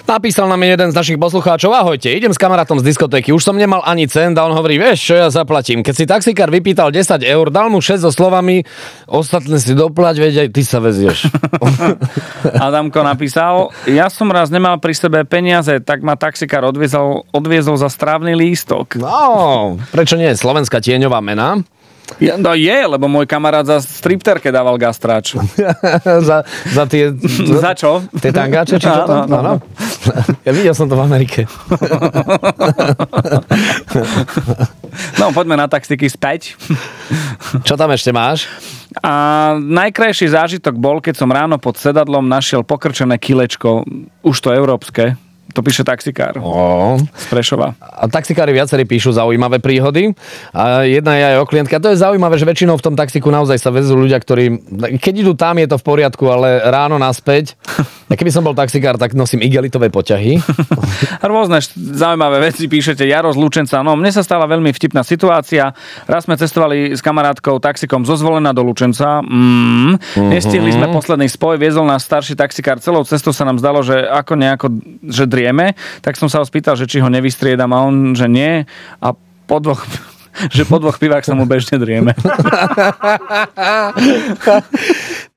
Napísal nám jeden z našich poslucháčov: ahojte, idem s kamarátom z diskotéky, už som nemal ani cent a on hovorí, vieš čo, ja zaplatím. Keď si taxikár vypýtal 10 eur, dal mu 6 so slovami, ostatné si doplať, veď aj ty sa vezieš. Adamko napísal, ja som raz nemal pri sebe peniaze, tak ma taxikár odviezol za strávny lístok. No, prečo nie? Slovenská tieňová mena. No je, lebo môj kamarát za stripterke dával gastráč. za tie... Za čo? Tie tangáče, či čo to? No. Ja videl som to v Amerike. No, poďme na taxiky späť. Čo tam ešte máš? A najkrajší zážitok bol, keď som ráno pod sedadlom našiel pokrčené kilečko, už to európske. To píše taxikár. Z Prešova. A taxikári viacerí píšu zaujímavé príhody. A jedna je aj o klientke. A to je zaujímavé, že väčšinou v tom taxiku naozaj sa vezú ľudia, ktorí, keď idú tam, je to v poriadku, ale ráno naspäť. A keby som bol taxikár, tak nosím igelitové poťahy. A rôzne zaujímavé veci píšete. Jaro z Lučenca. No, mne sa stala veľmi vtipná situácia. Raz sme cestovali s kamarátkou taxikom zo Zvolena do Lučenca. Nestihli sme posledný spoj. Viezol nás starší taxikár. Celou cestou sa nám zdalo, že ako nejako, že drieme, tak som sa ho spýtal, že či ho nevystriedam a on, že nie. A po dvoch pivách sa mu bežne drieme.